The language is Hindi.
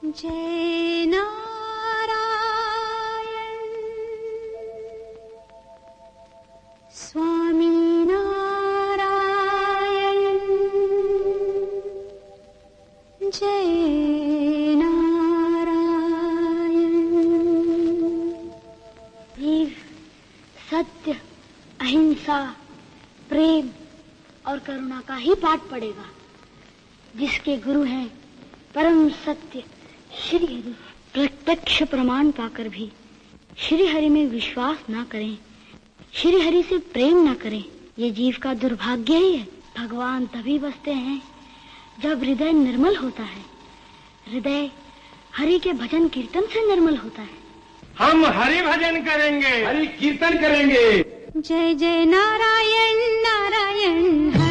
जय नारायण स्वामी नारायण जय नारायण। वीर सत्य, अहिंसा, प्रेम और करुणा का ही पाठ पढ़ेगा, जिसके गुरु हैं परम सत्य श्री हरि। प्रत्यक्ष प्रमाण पाकर भी श्री हरि में विश्वास ना करें, श्री हरि से प्रेम ना करें, ये जीव का दुर्भाग्य ही है। भगवान तभी बसते हैं जब हृदय निर्मल होता है। हृदय हरि के भजन कीर्तन से निर्मल होता है। हम हरि भजन करेंगे, हरि कीर्तन करेंगे। जय जय नारायण नारायण।